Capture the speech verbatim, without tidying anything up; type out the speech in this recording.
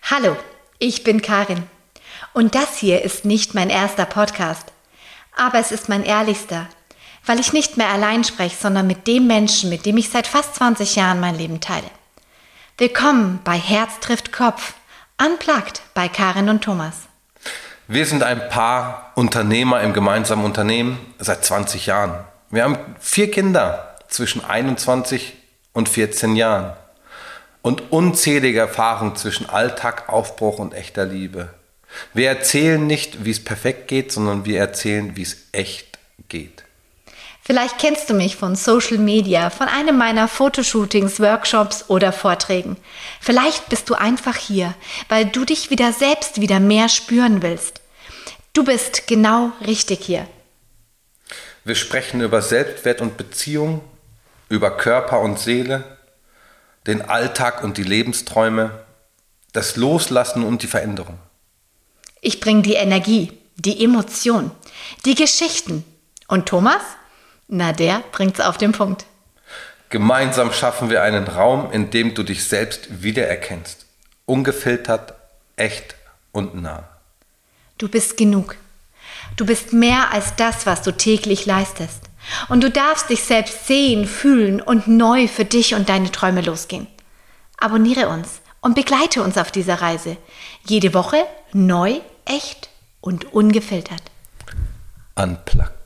Hallo, ich bin Karin und das hier ist nicht mein erster Podcast, aber es ist mein ehrlichster, weil ich nicht mehr allein spreche, sondern mit dem Menschen, mit dem ich seit fast zwanzig Jahren mein Leben teile. Willkommen bei Herz trifft Kopf, Unplugged bei Karin und Thomas. Wir sind ein Paar Unternehmer im gemeinsamen Unternehmen seit zwanzig Jahren. Wir haben vier Kinder zwischen einundzwanzig und vierzehn Jahren und unzählige Erfahrungen zwischen Alltag, Aufbruch und echter Liebe. Wir erzählen nicht, wie es perfekt geht, sondern wir erzählen, wie es echt geht. Vielleicht kennst du mich von Social Media, von einem meiner Fotoshootings, Workshops oder Vorträgen. Vielleicht bist du einfach hier, weil du dich wieder selbst wieder mehr spüren willst. Du bist genau richtig hier. Wir sprechen über Selbstwert und Beziehung, über Körper und Seele, den Alltag und die Lebensträume, das Loslassen und die Veränderung. Ich bringe die Energie, die Emotion, die Geschichten. Und Thomas? Na, der bringt's auf den Punkt. Gemeinsam schaffen wir einen Raum, in dem du dich selbst wiedererkennst. Ungefiltert, echt und nah. Du bist genug. Du bist mehr als das, was du täglich leistest. Und du darfst dich selbst sehen, fühlen und neu für dich und deine Träume losgehen. Abonniere uns und begleite uns auf dieser Reise. Jede Woche neu, echt und ungefiltert. Unplugged.